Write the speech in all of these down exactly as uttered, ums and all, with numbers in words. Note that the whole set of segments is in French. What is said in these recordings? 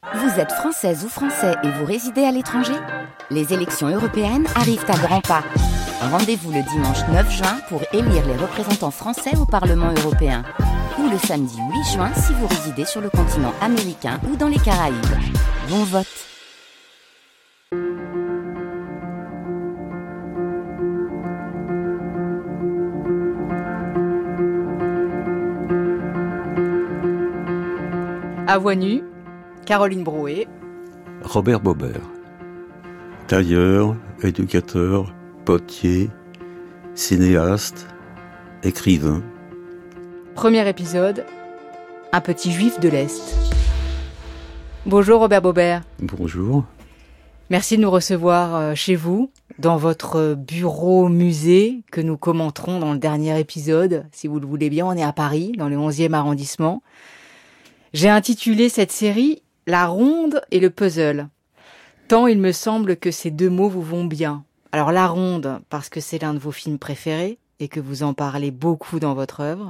Vous êtes française ou français et vous résidez à l'étranger ? Les élections européennes arrivent à grands pas. Rendez-vous le dimanche neuf juin pour élire les représentants français au Parlement européen. Ou le samedi huit juin si vous résidez sur le continent américain ou dans les Caraïbes. Bon vote! À Voix nue, Caroline Brouet. Robert Baubert. Tailleur, éducateur, potier, cinéaste, écrivain. Premier épisode, un petit juif de l'Est. Bonjour Robert Baubert. Bonjour. Merci de nous recevoir chez vous, dans votre bureau musée que nous commenterons dans le dernier épisode. Si vous le voulez bien, on est à Paris, dans le onzième arrondissement. J'ai intitulé cette série « La ronde et le puzzle ». Tant il me semble que ces deux mots vous vont bien. Alors la ronde, parce que c'est l'un de vos films préférés et que vous en parlez beaucoup dans votre œuvre.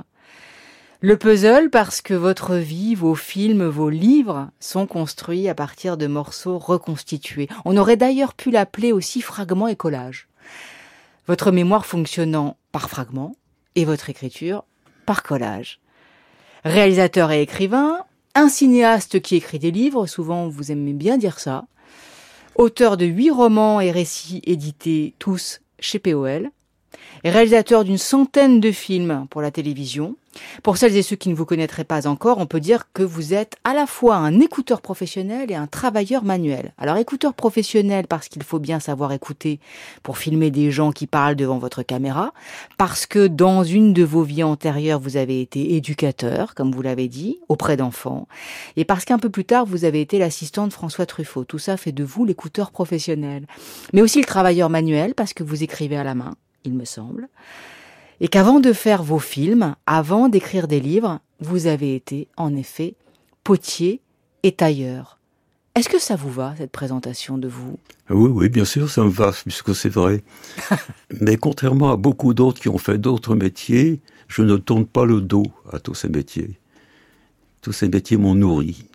Le puzzle, parce que votre vie, vos films, vos livres sont construits à partir de morceaux reconstitués. On aurait d'ailleurs pu l'appeler aussi fragments et collages. Votre mémoire fonctionnant par fragments et votre écriture par collage. Réalisateur et écrivain, un cinéaste qui écrit des livres, souvent vous aimez bien dire ça, auteur de huit romans et récits édités tous chez P O L, et réalisateur d'une centaine de films pour la télévision. Pour celles et ceux qui ne vous connaîtraient pas encore, on peut dire que vous êtes à la fois un écouteur professionnel et un travailleur manuel. Alors écouteur professionnel parce qu'il faut bien savoir écouter pour filmer des gens qui parlent devant votre caméra, parce que dans une de vos vies antérieures, vous avez été éducateur, comme vous l'avez dit, auprès d'enfants, et parce qu'un peu plus tard, vous avez été l'assistant de François Truffaut. Tout ça fait de vous l'écouteur professionnel. Mais aussi le travailleur manuel parce que vous écrivez à la main, il me semble. Et qu'avant de faire vos films, avant d'écrire des livres, vous avez été, en effet, potier et tailleur. Est-ce que ça vous va, cette présentation de vous ? Oui, oui, bien sûr, ça me va, puisque c'est vrai. Mais contrairement à beaucoup d'autres qui ont fait d'autres métiers, je ne tourne pas le dos à tous ces métiers. Tous ces métiers m'ont nourri.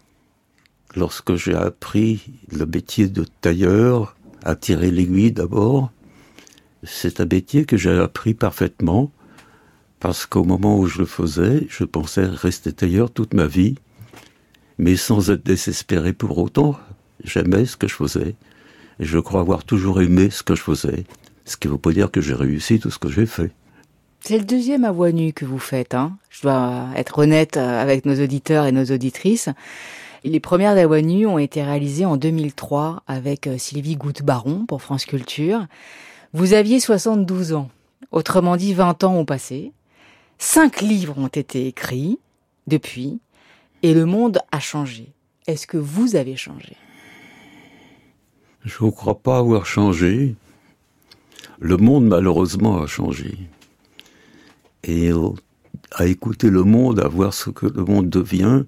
Lorsque j'ai appris le métier de tailleur, à tirer l'aiguille d'abord, c'est un métier que j'ai appris parfaitement, parce qu'au moment où je le faisais, je pensais rester tailleur toute ma vie, mais sans être désespéré pour autant. J'aimais ce que je faisais, et je crois avoir toujours aimé ce que je faisais, ce qui ne veut pas dire que j'ai réussi tout ce que j'ai fait. C'est le deuxième à Voix nue que vous faites, hein. Je dois être honnête avec nos auditeurs et nos auditrices. Les premières à Voix nue ont été réalisées en deux mille trois avec Sylvie Goutte-Baron pour France Culture. Vous aviez soixante-douze ans, autrement dit vingt ans ont passé. Cinq livres ont été écrits depuis, et le monde a changé. Est-ce que vous avez changé ? Je ne crois pas avoir changé. Le monde, malheureusement, a changé. Et à écouter le monde, à voir ce que le monde devient,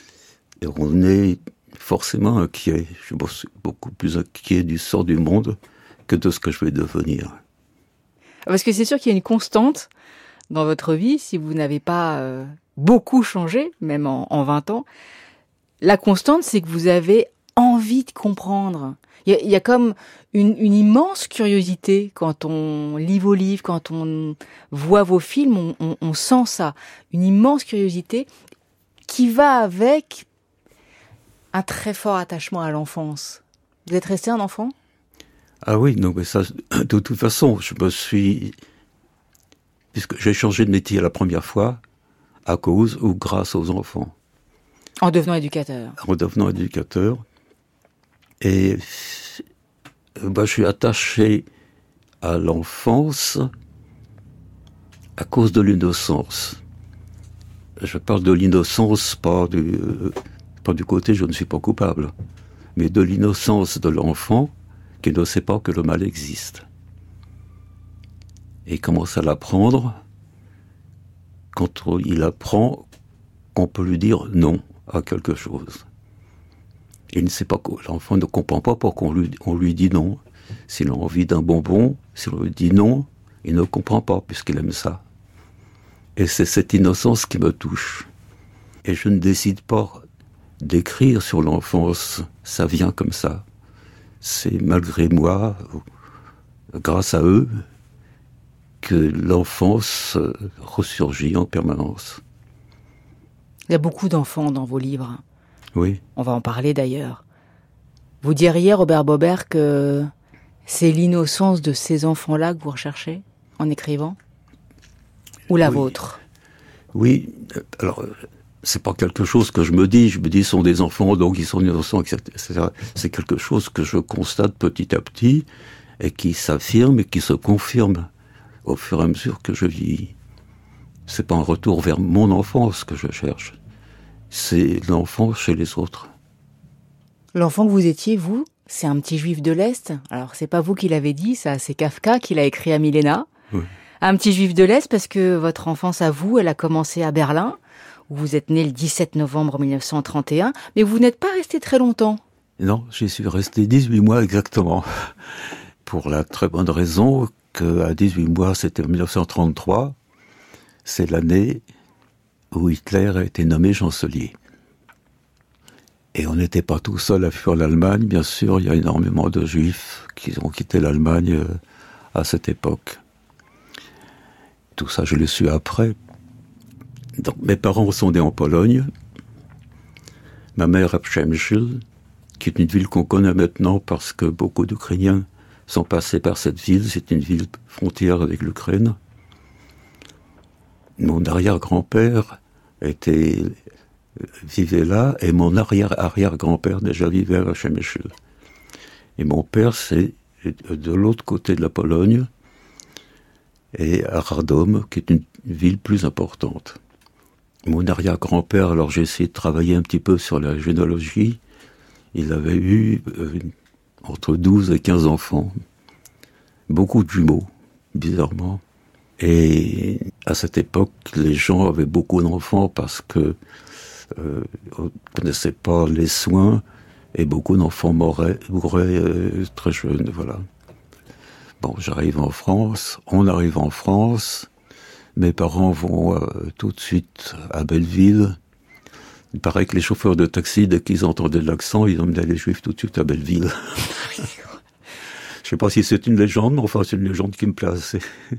on est forcément inquiet. Je suis beaucoup plus inquiet du sort du monde que de ce que je vais devenir. Parce que c'est sûr qu'il y a une constante dans votre vie, si vous n'avez pas euh, beaucoup changé, même en, en vingt ans. La constante, c'est que vous avez envie de comprendre. Il y a, il y a comme une, une immense curiosité quand on lit vos livres, quand on voit vos films, on, on, on sent ça. Une immense curiosité qui va avec un très fort attachement à l'enfance. Vous êtes resté un enfant ? Ah oui, non, mais ça, de toute façon, je me suis... Puisque j'ai changé de métier la première fois, à cause ou grâce aux enfants. En devenant éducateur. En devenant éducateur. Et ben, je suis attaché à l'enfance à cause de l'innocence. Je parle de l'innocence, pas du, pas du côté je ne suis pas coupable, mais de l'innocence de l'enfant qui ne sait pas que le mal existe. Et il commence à l'apprendre quand il apprend qu'on peut lui dire non à quelque chose. Il ne sait pas, l'enfant ne comprend pas pourquoi on lui, on lui dit non. S'il a envie d'un bonbon, si on lui dit non, il ne comprend pas puisqu'il aime ça. Et c'est cette innocence qui me touche. Et je ne décide pas d'écrire sur l'enfance, ça vient comme ça. C'est malgré moi, grâce à eux, que l'enfance ressurgit en permanence. Il y a beaucoup d'enfants dans vos livres. Oui. On va en parler d'ailleurs. Vous diriez, Robert Baubert, que c'est l'innocence de ces enfants-là que vous recherchez en écrivant ? Ou la oui. vôtre ? Oui, alors, c'est pas quelque chose que je me dis, je me dis, ils sont des enfants, donc ils sont innocents, et cetera. C'est quelque chose que je constate petit à petit, et qui s'affirme et qui se confirme au fur et à mesure que je vis. C'est pas un retour vers mon enfance que je cherche, c'est l'enfant chez les autres. L'enfant que vous étiez, vous, c'est un petit juif de l'Est. Alors, c'est pas vous qui l'avez dit, ça, c'est Kafka qui l'a écrit à Milena. Oui. Un petit juif de l'Est parce que votre enfance à vous, elle a commencé à Berlin, où vous êtes né le dix-sept novembre mille neuf cent trente et un, mais vous n'êtes pas resté très longtemps. Non, j'y suis resté dix-huit mois exactement. Pour la très bonne raison qu'à dix-huit mois, c'était en mille neuf cent trente-trois, c'est l'année où Hitler a été nommé chancelier. Et on n'était pas tout seul à fuir l'Allemagne, bien sûr, il y a énormément de juifs qui ont quitté l'Allemagne à cette époque. Tout ça, je l'ai su après. Donc, mes parents sont nés en Pologne. Ma mère à Przemyśl, qui est une ville qu'on connaît maintenant parce que beaucoup d'Ukrainiens sont passés par cette ville. C'est une ville frontière avec l'Ukraine. Mon arrière-grand-père était, vivait là, et mon arrière-arrière-grand-père déjà vivait à Przemyśl. Et mon père, c'est de l'autre côté de la Pologne, et à Radom, qui est une ville plus importante. Mon arrière-grand-père, alors j'ai essayé de travailler un petit peu sur la généalogie, il avait eu euh, entre douze et quinze enfants, beaucoup de jumeaux, bizarrement. Et à cette époque, les gens avaient beaucoup d'enfants parce que euh, on ne connaissait pas les soins, et beaucoup d'enfants mouraient, mouraient euh, très jeunes, voilà. Bon, j'arrive en France, on arrive en France, mes parents vont euh, tout de suite à Belleville. Il paraît que les chauffeurs de taxi, dès qu'ils entendaient l'accent, ils emmenaient les Juifs tout de suite à Belleville. Je ne sais pas si c'est une légende, mais enfin c'est une légende qui me place.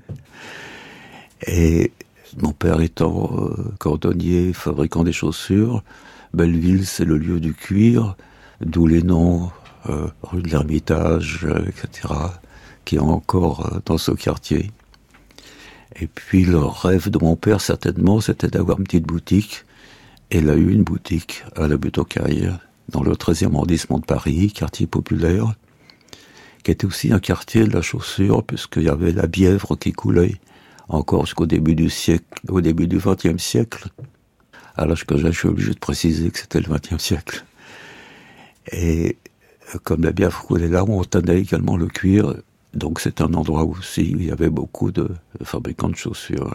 Et mon père étant euh, cordonnier, fabricant des chaussures, Belleville c'est le lieu du cuir, d'où les noms, euh, rue de l'Ermitage, euh, et cetera, qui est encore euh, dans ce quartier. Et puis le rêve de mon père, certainement, c'était d'avoir une petite boutique. Et il a eu une boutique à la Butte aux Cailles, dans le treizième arrondissement de Paris, quartier populaire, qui était aussi un quartier de la chaussure, puisqu'il y avait la Bièvre qui coulait encore jusqu'au début du siècle, au début du vingtième siècle. À l'âge que j'ai, je suis obligé de préciser que c'était le vingtième siècle. Et comme la Bièvre coulait là, on tannait également le cuir. Donc c'est un endroit aussi où il y avait beaucoup de fabricants de chaussures.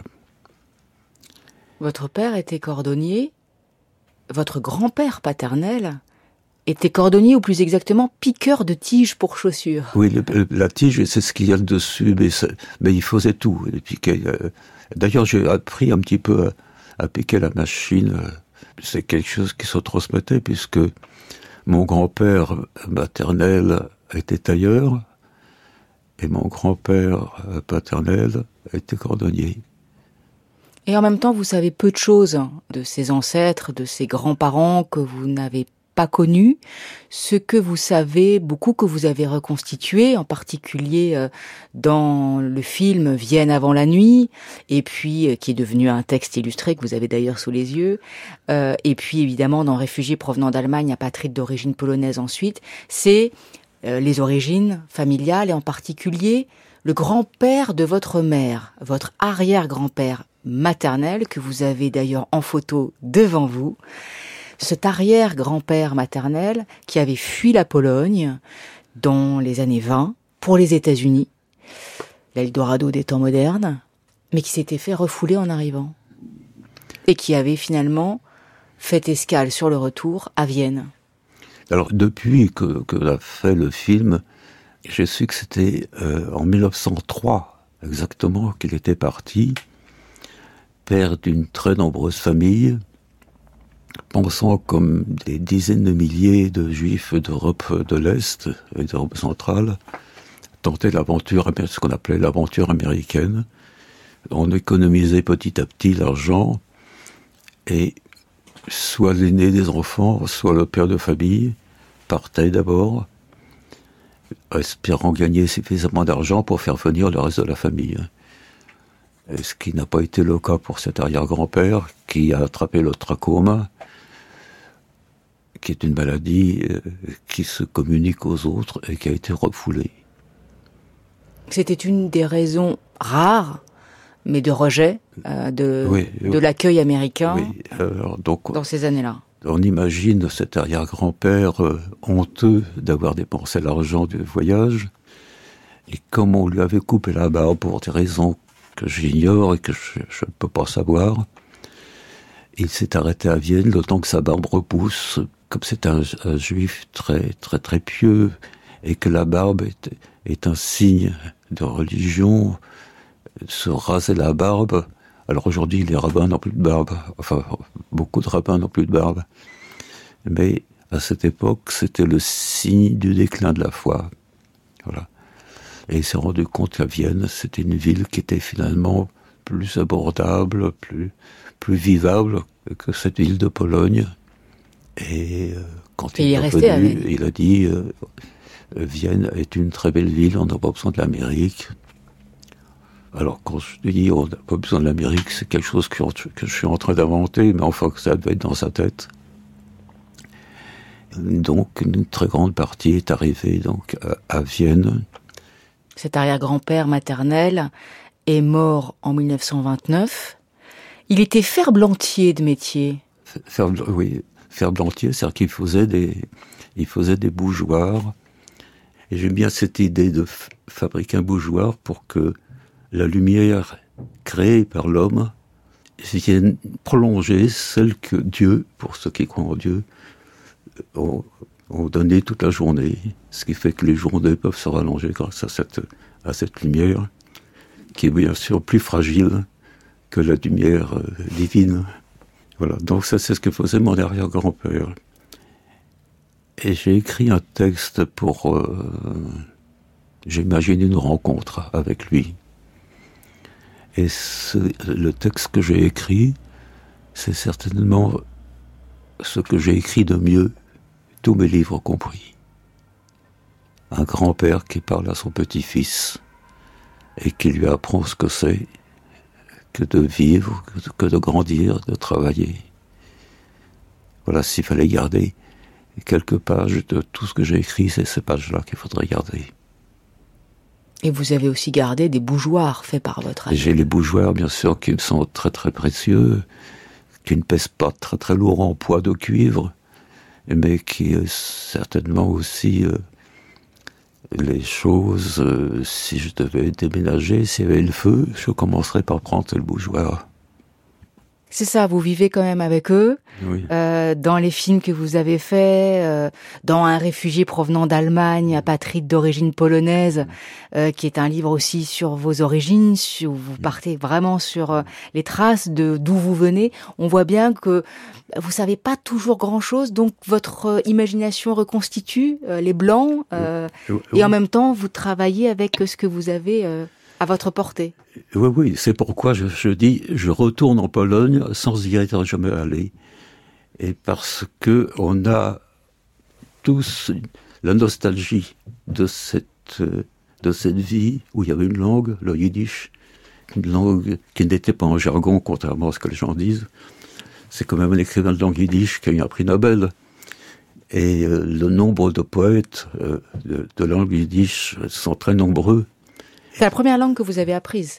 Votre père était cordonnier. Votre grand-père paternel était cordonnier, ou plus exactement piqueur de tiges pour chaussures. Oui, le, la tige, c'est ce qu'il y a dessus, mais, mais il faisait tout. Il piquait. D'ailleurs, j'ai appris un petit peu à, à piquer la machine. C'est quelque chose qui se transmettait, puisque mon grand-père maternel était tailleur, et mon grand-père paternel était cordonnier. Et en même temps, vous savez peu de choses de ses ancêtres, de ses grands-parents que vous n'avez pas connus. Ce que vous savez, beaucoup que vous avez reconstitué, en particulier dans le film Vienne avant la nuit, et puis qui est devenu un texte illustré que vous avez d'ailleurs sous les yeux, euh, et puis évidemment dans Réfugiés provenant d'Allemagne, apatrides d'origine polonaise ensuite, c'est euh, les origines familiales, et en particulier le grand-père de votre mère, votre arrière-grand-père maternel, que vous avez d'ailleurs en photo devant vous. Cet arrière-grand-père maternel qui avait fui la Pologne dans les années vingt pour les États-Unis, l'Eldorado des temps modernes, mais qui s'était fait refouler en arrivant et qui avait finalement fait escale sur le retour à Vienne. Alors depuis que, que l'a fait le film, j'ai su que c'était euh, en mille neuf cent trois exactement qu'il était parti, père d'une très nombreuse famille, pensant comme des dizaines de milliers de juifs d'Europe de l'Est et d'Europe centrale, tenter l'aventure, ce qu'on appelait l'aventure américaine. On économisait petit à petit l'argent, et soit l'aîné des enfants, soit le père de famille partait d'abord, espérant gagner suffisamment d'argent pour faire venir le reste de la famille. Et ce qui n'a pas été le cas pour cet arrière-grand-père qui a attrapé le trachome, qui est une maladie qui se communique aux autres et qui a été refoulée. C'était une des raisons rares, mais de rejet euh, de, oui, de oui. l'accueil américain oui, alors, donc, dans ces années-là. On imagine cet arrière-grand-père euh, honteux d'avoir dépensé l'argent du voyage, et comme on lui avait coupé la barbe pour des raisons que j'ignore et que je ne peux pas savoir, il s'est arrêté à Vienne le temps que sa barbe repousse, comme c'est un, un juif très très très pieux, et que la barbe est, est un signe de religion, se raser la barbe. Alors aujourd'hui, les rabbins n'ont plus de barbe, enfin, beaucoup de rabbins n'ont plus de barbe. Mais à cette époque, c'était le signe du déclin de la foi. Voilà. Et il s'est rendu compte qu'à Vienne, c'était une ville qui était finalement plus abordable, plus, plus vivable que cette ville de Pologne. Et euh, quand Et il il est est revenu, resté avec. il a dit euh, Vienne est une très belle ville, on n'a pas besoin de l'Amérique. Alors, quand je dis on n'a pas besoin de l'Amérique, c'est quelque chose que, que je suis en train d'inventer, mais enfin que ça devait être dans sa tête. Donc, une très grande partie est arrivée donc, à, à Vienne. Cet arrière-grand-père maternel est mort en mille neuf cent vingt-neuf. Il était ferblantier de métier. Fer, oui, ferblantier, c'est-à-dire qu'il faisait des, il faisait des bougeoirs. Et j'aime bien cette idée de f- fabriquer un bougeoir pour que la lumière créée par l'homme vienne prolonger celle que Dieu, pour ceux qui croient en Dieu, ont, ont donné toute la journée. Ce qui fait que les journées peuvent se rallonger grâce à cette, à cette lumière, qui est bien sûr plus fragile que la lumière euh, divine. Voilà, donc ça c'est ce que faisait mon arrière-grand-père. Et j'ai écrit un texte pour... Euh, j'imagine une rencontre avec lui. Et ce, le texte que j'ai écrit, c'est certainement ce que j'ai écrit de mieux, tous mes livres compris. Un grand-père qui parle à son petit-fils et qui lui apprend ce que c'est que de vivre, que de grandir, de travailler. Voilà, s'il fallait garder quelques pages de tout ce que j'ai écrit, c'est ces pages-là qu'il faudrait garder. Et vous avez aussi gardé des bougeoirs faits par votre ami. J'ai les bougeoirs, bien sûr, qui me sont très très précieux, qui ne pèsent pas très très lourd en poids de cuivre, mais qui euh, certainement aussi euh, les choses, euh, si je devais déménager, s'il y avait le feu, je commencerais par prendre le bougeoir. C'est ça, vous vivez quand même avec eux, Oui. euh, dans les films que vous avez faits, euh, dans Un réfugié provenant d'Allemagne, apatride d'origine polonaise, euh, qui est un livre aussi sur vos origines, sur, vous partez vraiment sur euh, les traces de d'où vous venez. On voit bien que vous savez pas toujours grand-chose, donc votre euh, imagination reconstitue euh, les blancs, euh, Oui. et en même temps vous travaillez avec ce que vous avez euh, à votre portée. Oui, oui, c'est pourquoi je, je dis, je retourne en Pologne sans y être jamais allé. Et parce que on a tous la nostalgie de cette, de cette vie où il y avait une langue, le yiddish, une langue qui n'était pas en jargon, contrairement à ce que les gens disent. C'est quand même un écrivain de langue yiddish qui a eu un prix Nobel. Et euh, le nombre de poètes euh, de, de langue yiddish sont très nombreux. C'est la première langue que vous avez apprise,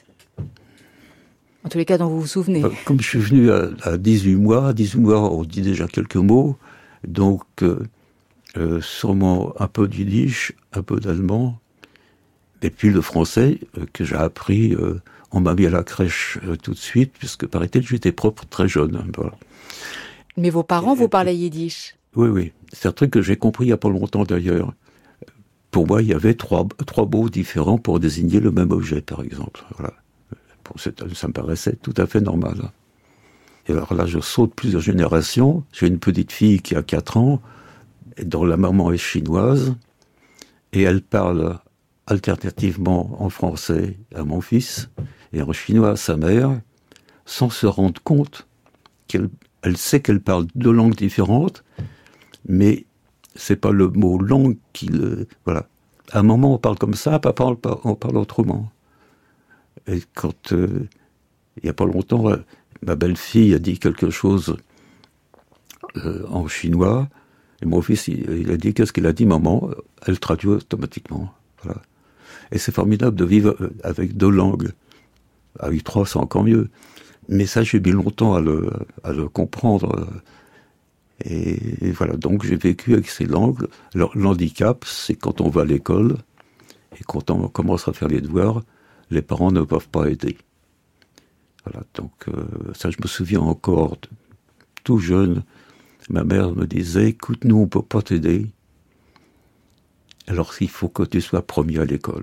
en tous les cas dont vous vous souvenez. Comme je suis venu à, à dix-huit mois, à dix-huit mois on dit déjà quelques mots, donc euh, euh, sûrement un peu de yiddish, un peu d'allemand, et puis le français euh, que j'ai appris, euh, on m'a mis à la crèche euh, tout de suite, puisque paraît-il j'étais propre très jeune. Voilà. Mais vos parents Et, vous parlaient yiddish. Oui, oui, c'est un truc que j'ai compris il n'y a pas longtemps d'ailleurs. Pour moi, il y avait trois, trois mots différents pour désigner le même objet, par exemple. Voilà. Pour cette, ça me paraissait tout à fait normal. Et alors là, je saute plusieurs générations. J'ai une petite fille qui a quatre ans, dont la maman est chinoise, et elle parle alternativement en français à mon fils et en chinois à sa mère, sans se rendre compte qu'elle elle sait qu'elle parle deux langues différentes, mais c'est pas le mot langue qui le... Voilà. À un moment, on parle comme ça, papa, on parle, on parle autrement. Et quand, euh, il y a pas longtemps, ma belle-fille a dit quelque chose euh, en chinois, et mon fils, il, il a dit, qu'est-ce qu'il a dit, maman? Elle traduit automatiquement. Voilà. Et c'est formidable de vivre avec deux langues. Avec trois, c'est encore mieux. Mais ça, j'ai mis longtemps à le, à le comprendre. Et, et voilà, donc j'ai vécu avec ces langues. Alors, l'handicap, c'est quand on va à l'école, et quand on commence à faire les devoirs, les parents ne peuvent pas aider. Voilà, donc euh, ça, je me souviens encore, tout jeune, ma mère me disait, écoute, nous, on ne peut pas t'aider. Alors il faut que tu sois premier à l'école.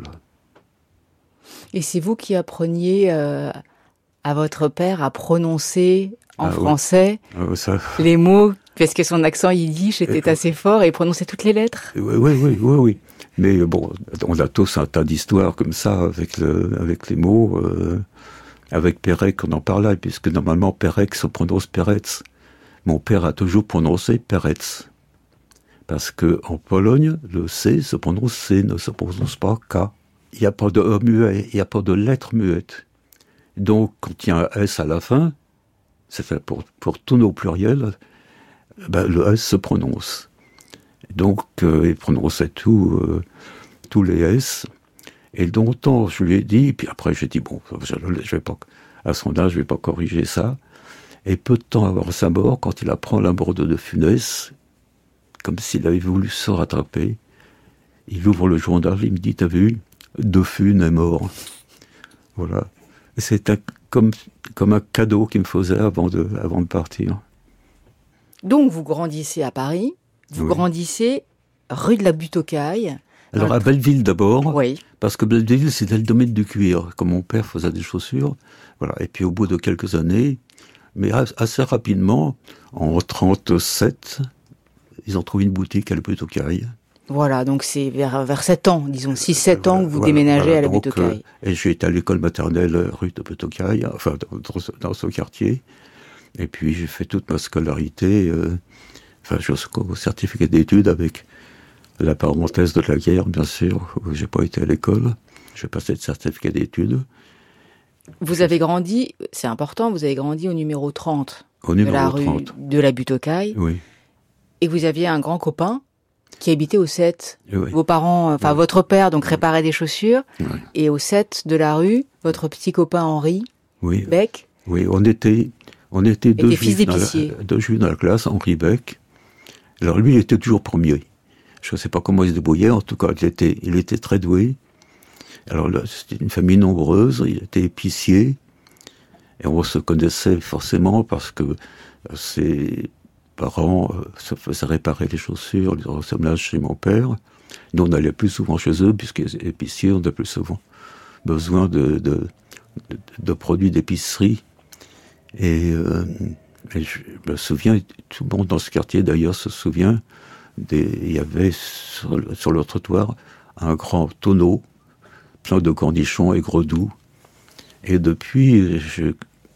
Et c'est vous qui appreniez euh, à votre père à prononcer en ah, français ouais. ah, ça... les mots, parce que son accent yiddish était euh, assez fort et il prononçait toutes les lettres. Oui, oui, oui, oui, oui. Mais bon, on a tous un tas d'histoires comme ça avec, le, avec les mots. Euh, avec Pérec, on en parlait, puisque normalement Pérec se prononce Peretz. Mon père a toujours prononcé Peretz. Parce que en Pologne, le C se prononce C, ne se prononce pas K. Il n'y a pas de E muet, il n'y a pas de lettre muette. Donc, quand il y a un S à la fin, c'est fait pour, pour tous nos pluriels, ben, le S se prononce. Donc, euh, il prononçait tout, euh, tous les S. Et longtemps, je lui ai dit, puis après, j'ai dit, bon, je, je vais pas, à son âge, je ne vais pas corriger ça. Et peu de temps avant sa mort, quand il apprend la mort de De Funès, comme s'il avait voulu se rattraper, il ouvre le journal, il me dit, t'as vu, De Funès est mort. Voilà. Et c'est un, comme, comme un cadeau qu'il me faisait avant de, avant de partir. Donc, vous grandissez à Paris, vous oui. grandissez rue de la Butte aux Cailles. Alors, à Belleville d'abord, oui. parce que Belleville, c'était le domaine du cuir, comme mon père faisait des chaussures. Voilà. Et puis, au bout de quelques années, mais assez rapidement, en trente-sept, ils ont trouvé une boutique à la Butte aux Cailles. Voilà, donc c'est vers, vers sept ans, disons, six sept ans que vous voilà, déménagez voilà, à la Butte aux Cailles. Euh, et j'ai été à l'école maternelle rue de Butte aux Cailles, enfin, dans, dans, dans ce quartier. Et puis, j'ai fait toute ma scolarité, euh, enfin, jusqu'au certificat d'études avec la parenthèse de la guerre, bien sûr, où j'ai pas été à l'école. J'ai passé le certificat d'études. Vous avez grandi, c'est important, vous avez grandi au numéro trente. Au numéro de la trente. Rue de la Butte aux Cailles. Oui. Et vous aviez un grand copain qui habitait au sept. Oui. Vos parents, enfin oui. votre père, donc réparait des chaussures. Oui. Et au sept de la rue, votre petit copain Henri oui. Beck. Oui, on était, on était deux, fils juifs dans la, deux juifs dans la classe, Henri Beck. Alors lui, il était toujours premier. Je ne sais pas comment il se débrouillait, en tout cas, il était, il était très doué. Alors là, c'était une famille nombreuse, il était épicier. Et on se connaissait forcément parce que ses parents se faisaient réparer les chaussures, les ressemblages chez mon père. Nous, on allait plus souvent chez eux, puisqu'ils épiciers, on a plus souvent besoin de, de, de, de produits d'épicerie. Et, euh, et je me souviens, tout le monde dans ce quartier d'ailleurs se souvient, des, il y avait sur le, sur le trottoir un grand tonneau plein de cornichons et gros doux. Et depuis, je,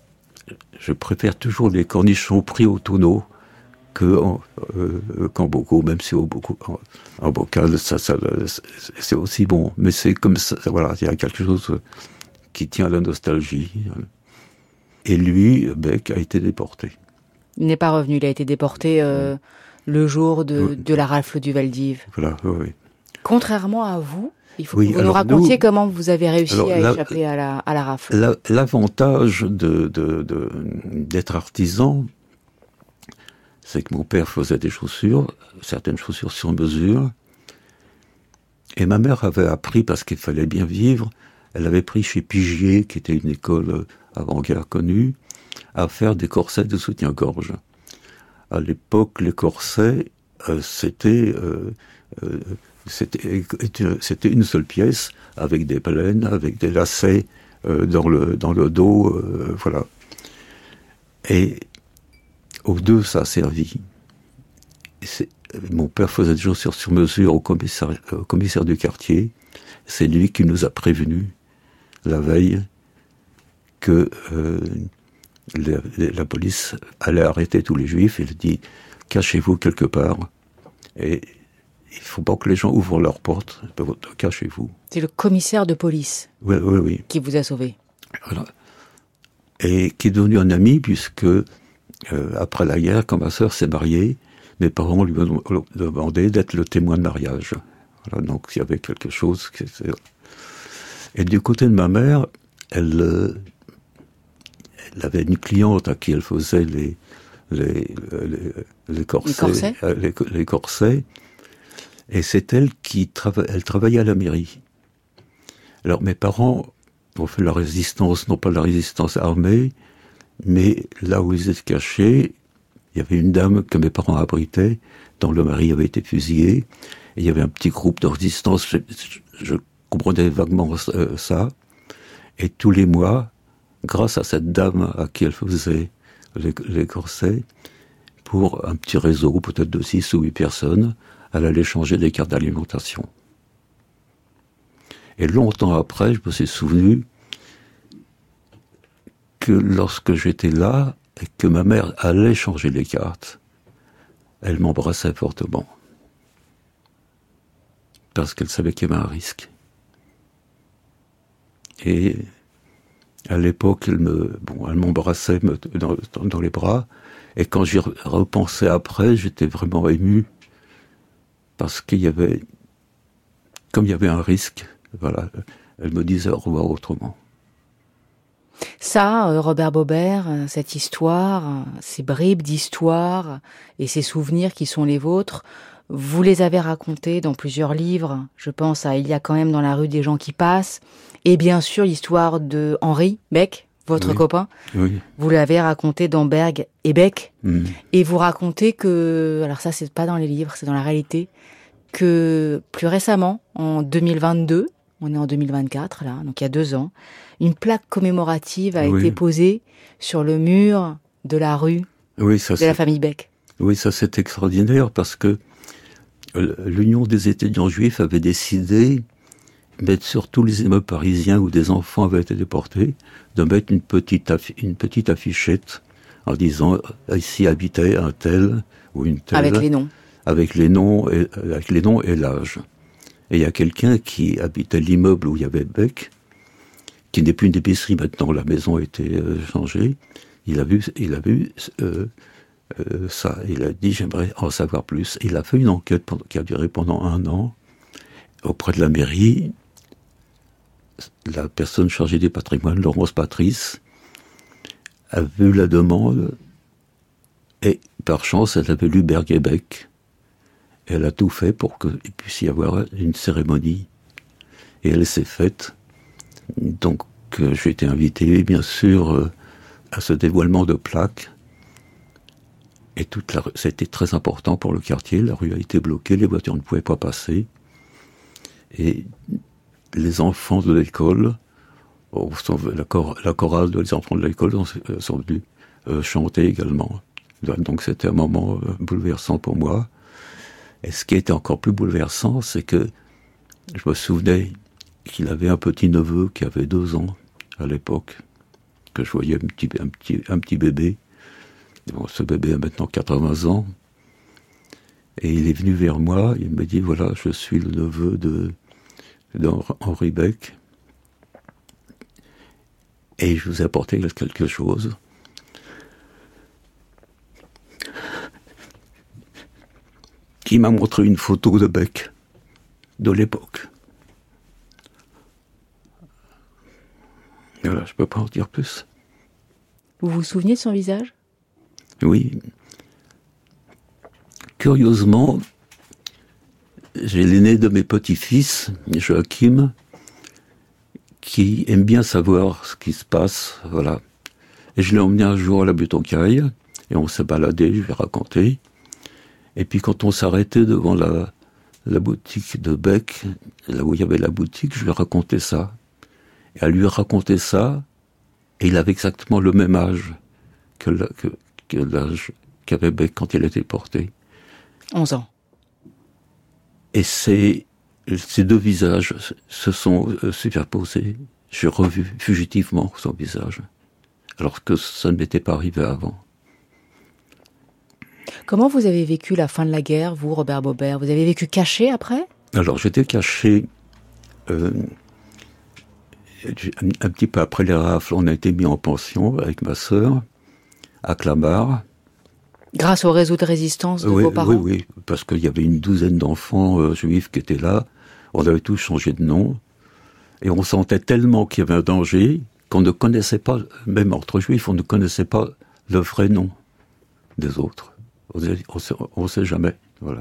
je préfère toujours les cornichons pris au tonneau que en, euh, qu'en bocaux, même si au bocaux, en, en bocal, ça, ça, c'est aussi bon. Mais c'est comme ça, voilà, il y a quelque chose qui tient à la nostalgie. Et lui, Beck, a été déporté. Il n'est pas revenu, il a été déporté euh, oui. le jour de, oui. de la rafle du Val-d'Hiv. Voilà, oui, oui. Contrairement à vous, il faut oui, que vous nous racontiez nous, comment vous avez réussi alors, à la, échapper à la, à la rafle. La, l'avantage de, de, de, d'être artisan, c'est que mon père faisait des chaussures, certaines chaussures sur mesure, et ma mère avait appris, parce qu'il fallait bien vivre, elle avait pris chez Pigier, qui était une école avant-guerre connue, à faire des corsets de soutien-gorge. À l'époque, les corsets, euh, c'était... Euh, euh, C'était, c'était une seule pièce, avec des plaines, avec des lacets euh, dans, le, dans le dos, euh, voilà. Et aux deux, ça a servi. Et c'est, mon père faisait des choses sur, sur mesure au commissaire, au commissaire du quartier. C'est lui qui nous a prévenus la veille que euh, la, la police allait arrêter tous les juifs. Il dit « Cachez-vous quelque part. » Et il ne faut pas que les gens ouvrent leurs portes. Cachez-vous. C'est le commissaire de police oui, oui, oui. qui vous a sauvé. Voilà. Et qui est devenu un ami puisque, euh, après la guerre, quand ma sœur s'est mariée, mes parents lui ont demandé d'être le témoin de mariage. Voilà, donc il y avait quelque chose qui était... Et du côté de ma mère, elle, euh, elle avait une cliente à qui elle faisait les, les, les, les corsets. Les corsets, euh, les, les corsets. Et c'est elle qui trava- elle travaillait à la mairie. Alors mes parents ont fait la résistance, non pas la résistance armée, mais là où ils étaient cachés, il y avait une dame que mes parents abritaient, dont le mari avait été fusillé, et il y avait un petit groupe de résistance, je, je, je comprenais vaguement euh, ça, et tous les mois, grâce à cette dame à qui elle faisait les, les corsets, pour un petit réseau, peut-être de six ou huit personnes, elle allait changer des cartes d'alimentation. Et longtemps après, je me suis souvenu que lorsque j'étais là, et que ma mère allait changer les cartes, elle m'embrassait fortement. Parce qu'elle savait qu'il y avait un risque. Et à l'époque, elle me, bon, elle m'embrassait me, dans, dans, dans les bras, et quand j'y repensais après, j'étais vraiment ému, parce qu'il y avait, comme il y avait un risque, voilà, elle me disait au revoir autrement. Ça, Robert Baubert, cette histoire, ces bribes d'histoire et ces souvenirs qui sont les vôtres, vous les avez racontés dans plusieurs livres. Je pense à Il y a quand même dans la rue des gens qui passent. Et bien sûr, l'histoire de Henri Beck, votre oui. copain. Oui. Vous l'avez raconté dans Berg et Beck. Mmh. Et vous racontez que, alors ça, c'est pas dans les livres, c'est dans la réalité, que plus récemment, en deux mille vingt-deux, on est en deux mille vingt-quatre, là, donc il y a deux ans, une plaque commémorative a oui. été posée sur le mur de la rue oui, ça, de la famille Beck. Oui, ça c'est extraordinaire parce que l'Union des étudiants juifs avait décidé, mettre sur tous les immeubles parisiens où des enfants avaient été déportés, de mettre une petite, affi- une petite affichette en disant « ici habitait un tel ou une telle ». Avec les noms. Avec les noms et, avec les noms et l'âge. Et il y a quelqu'un qui habitait l'immeuble où il y avait Beck, qui n'est plus une épicerie maintenant, la maison a été euh, changée. Il a vu, il a vu euh, euh, ça. Il a dit j'aimerais en savoir plus. Il a fait une enquête pendant, qui a duré pendant un an auprès de la mairie. La personne chargée des patrimoines, Laurence Patrice, a vu la demande et par chance, elle avait lu Berg et Beck. Elle a tout fait pour qu'il puisse y avoir une cérémonie. Et elle s'est faite. Donc, euh, j'ai été invité, bien sûr, euh, à ce dévoilement de plaques. Et toute la rue, c'était très important pour le quartier. La rue a été bloquée, les voitures ne pouvaient pas passer. Et les enfants de l'école, oh, sont, la, chor, la chorale des enfants de l'école sont, sont venus euh, chanter également. Donc, c'était un moment euh, bouleversant pour moi. Et ce qui était encore plus bouleversant, c'est que je me souvenais qu'il avait un petit neveu qui avait deux ans à l'époque, que je voyais un petit, un petit, un petit bébé. Et bon, ce bébé a maintenant quatre-vingts ans. Et il est venu vers moi, il me dit, voilà, je suis le neveu de, d'Henri Beck. Et je vous ai apporté quelque chose. Qui m'a montré une photo de Beck, de l'époque. Et voilà, je ne peux pas en dire plus. Vous vous souvenez de son visage ? Oui. Curieusement, j'ai l'aîné de mes petits-fils, Joachim, qui aime bien savoir ce qui se passe, voilà. Et je l'ai emmené un jour à la butte aux Cailles, et on s'est baladé, je lui ai raconté. Et puis quand on s'arrêtait devant la, la boutique de Beck, là où il y avait la boutique, je lui ai raconté ça. Et elle lui a raconté ça, et il avait exactement le même âge que, la, que, que l'âge qu'avait Beck quand il a été porté. onze ans. Et ces, ces deux visages se sont superposés. J'ai revu fugitivement son visage, alors que ça ne m'était pas arrivé avant. Comment vous avez vécu la fin de la guerre, vous, Robert Baubert? Vous avez vécu caché après? Alors, j'étais caché euh, un, un petit peu après les rafles. On a été mis en pension avec ma sœur à Clamart. Grâce au réseau de résistance de oui, vos parents? Oui, oui, parce qu'il y avait une douzaine d'enfants euh, juifs qui étaient là. On avait tous changé de nom. Et on sentait tellement qu'il y avait un danger qu'on ne connaissait pas, même entre juifs, on ne connaissait pas le vrai nom des autres. On ne sait jamais, voilà.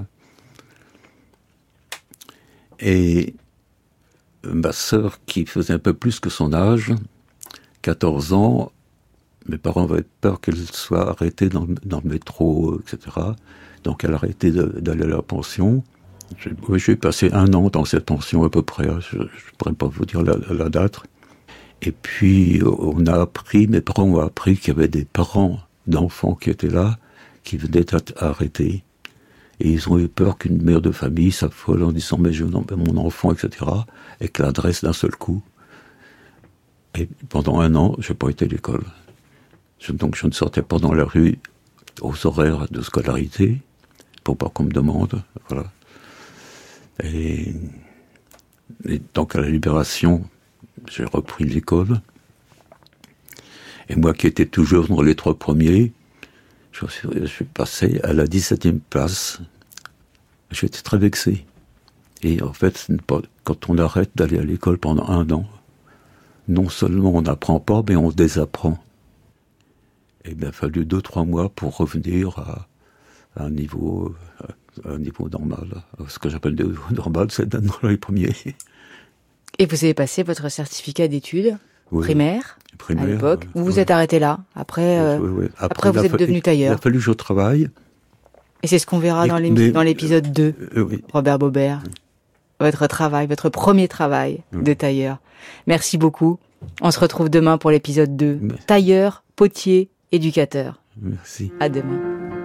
Et ma sœur, qui faisait un peu plus que son âge, quatorze ans, mes parents avaient peur qu'elle soit arrêtée dans, dans le métro, et cetera. Donc elle a arrêté de, d'aller à la pension. J'ai, oui, j'ai passé un an dans cette pension à peu près, je ne pourrais pas vous dire la, la date. Et puis on a appris, mes parents ont appris qu'il y avait des parents d'enfants qui étaient là, qui venaient d'être arrêtés. Et ils ont eu peur qu'une mère de famille s'affole en disant « mais je non, mon enfant, et cetera » et que l'adresse d'un seul coup. Et pendant un an, je n'ai pas été à l'école. Je, donc je ne sortais pas dans la rue aux horaires de scolarité, pour pas qu'on me demande. Voilà. Et, et donc à la Libération, j'ai repris l'école. Et moi qui étais toujours dans les trois premiers, je suis, je suis passé à la dix-septième place. J'étais très vexé. Et en fait, quand on arrête d'aller à l'école pendant un an, non seulement on n'apprend pas, mais on désapprend. Et il m'a fallu deux, trois mois pour revenir à, à un niveau, à un niveau normal. Ce que j'appelle le niveau normal, c'est d'être dans les premiers. Et vous avez passé votre certificat d'études oui. primaire, primaire à l'époque. Oui. Vous vous êtes arrêté là. Après, euh, oui, oui. après, après vous êtes fa- devenu tailleur. Il a fallu que je travaille. Et c'est ce qu'on verra Et, dans, mais, dans l'épisode deux, euh, oui. Robert Baubert. Oui. Votre travail, votre premier travail oui. de tailleur. Merci beaucoup. On se retrouve demain pour l'épisode deux. Merci. Tailleur, potier, éducateur. Merci. À demain.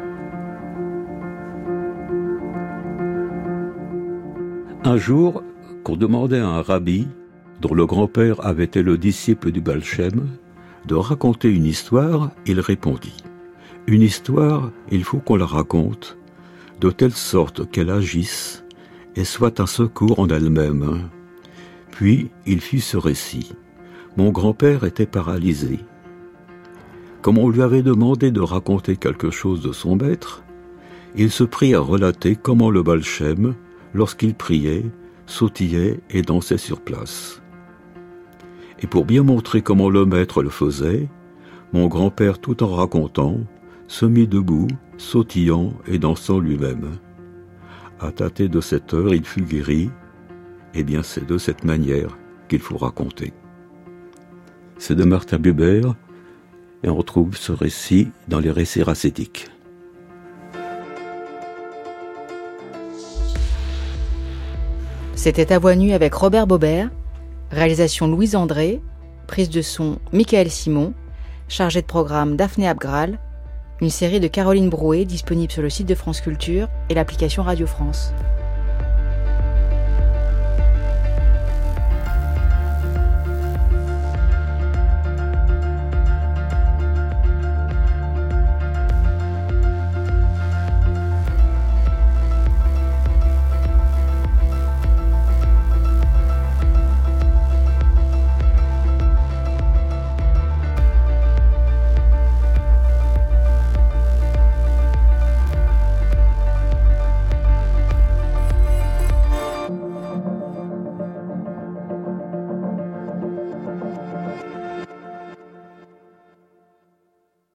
Un jour, qu'on demandait à un rabbi, dont le grand-père avait été le disciple du Baal Shem, de raconter une histoire, il répondit « Une histoire, il faut qu'on la raconte, de telle sorte qu'elle agisse et soit un secours en elle-même. » Puis il fit ce récit. Mon grand-père était paralysé. Comme on lui avait demandé de raconter quelque chose de son maître, il se prit à relater comment le Baal Shem, lorsqu'il priait, sautillait et dansait sur place. Et pour bien montrer comment le maître le faisait, mon grand-père, tout en racontant, se mit debout, sautillant et dansant lui-même. À tâter de cette heure, il fut guéri. Eh bien, c'est de cette manière qu'il faut raconter. C'est de Martin Buber, et on retrouve ce récit dans les récits racétiques. C'était À Voix nue avec Robert Baubert, réalisation Louise André, prise de son Michael Simon, chargé de programme Daphné Abgral, une série de Caroline Brouet disponible sur le site de France Culture et l'application Radio France.